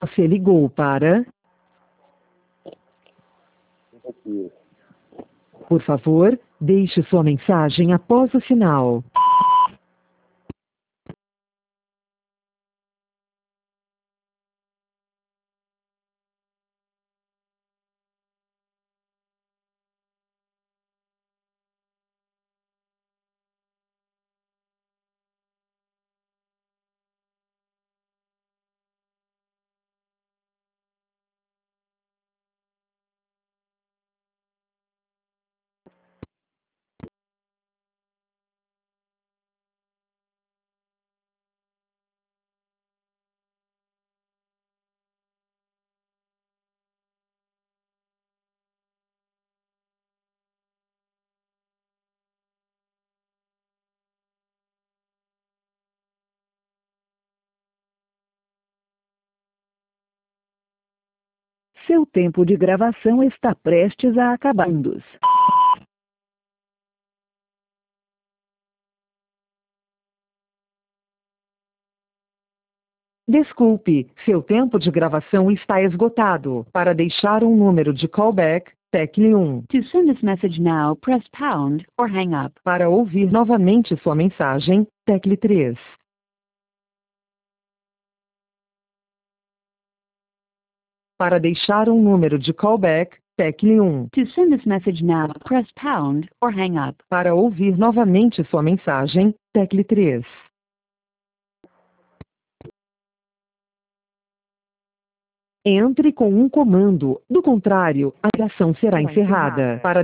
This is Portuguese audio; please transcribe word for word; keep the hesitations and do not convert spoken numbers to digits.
Você ligou para... Aqui. Por favor, deixe sua mensagem após o sinal. Seu tempo de gravação está prestes a acabar. Desculpe, seu tempo de gravação está esgotado. Para deixar um número de callback, tecle um. To send this message now, press pound or hang up. Para ouvir novamente sua mensagem, tecle três. Para deixar um número de callback, tecle um. To send this message now, press pound or hang up. Para ouvir novamente sua mensagem, tecle três. Entre com um comando, do contrário, a ligação será encerrada. Para